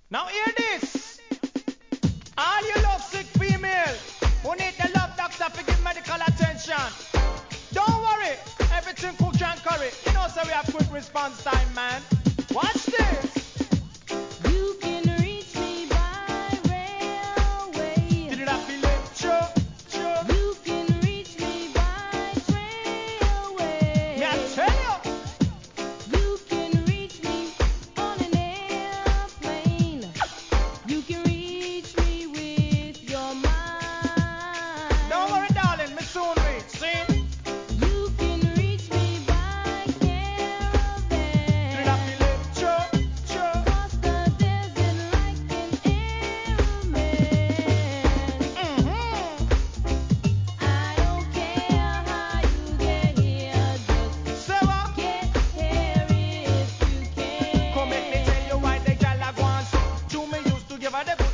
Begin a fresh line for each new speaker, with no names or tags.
Now hear this. All you love sick female who need the love doctor to give medical attention. Don't worry, everything cook and curry. You know, so we have quick response time, man. Watch this.
You can reach me by railway.
Did it have to live? Sure, sure.
You can reach me by trailway.
Me I tell you.
You can reach me on an airplane. You can reach me with your mind.
Don't worry, darling, me soon reach. See?
You can reach me by
Did it
caravan.
have to live? Sure, sure.
Across the desert like an airman. I don't care how you get here, just
Say what?
get here if you can.
Come make me tell you why the gal a go on so. To me used to give her the